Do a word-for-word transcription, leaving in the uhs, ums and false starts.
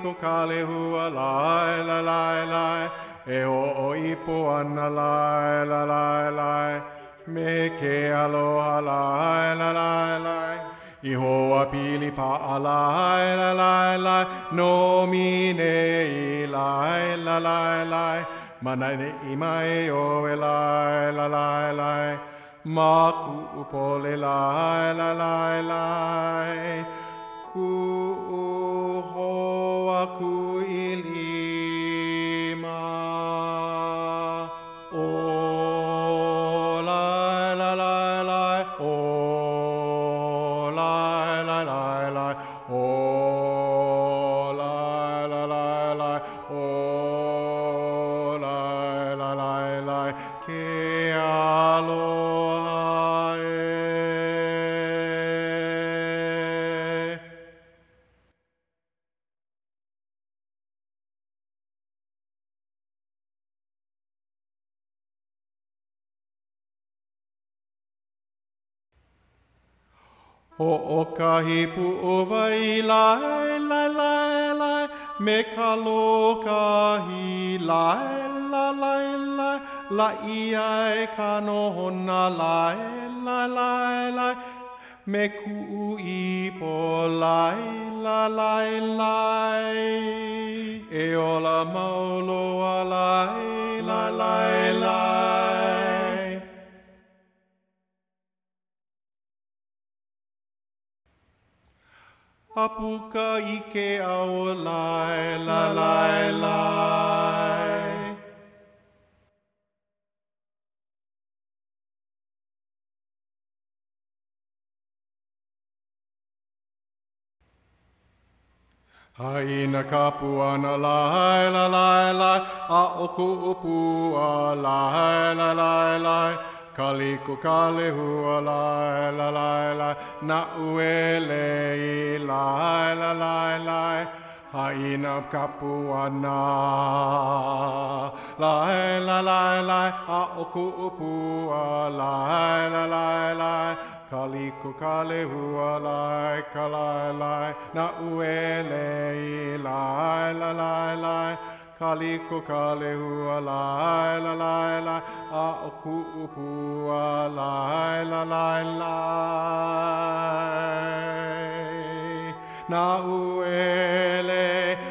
kaliko kalehua lai la lai lai. E o o ipo ana lai la lai lai. Me ke aloha lai la lai lai. I hoa pili pa lai la lai lai. No mine i lai la lai lai. Manai i mai o e lai la lai lai. Maku upole lai la lai lai. Ku hoa ku i lima. O lai la lai lai. O lai la lai lai. O lai la lai lai. O lai la lai lai. Ke aloha e. O o kahipu o vai lai lai lai lai. Me ka lo kahi lai la lai lai. La ia e ka nohona lai la lai lai. Me ku i po lai la lai lai. E ola mauloa lai la lai lai. Apuka i ke ao lai la lai lai. Haina kapu ana lai la lai lai. A o ku upua lai la lai lai. Kaliko kalehua lai la lai lai. Na uele i lai la lai lai. Haina kapu ana lai la lai lai. A o ku upua lai la lai lai. Kaliko kalehua lai ka lai lai. Na uele i lai la lai lai. Kaliko kalehua lai la lai lai. A o ku upua lai la lai lai. Na uele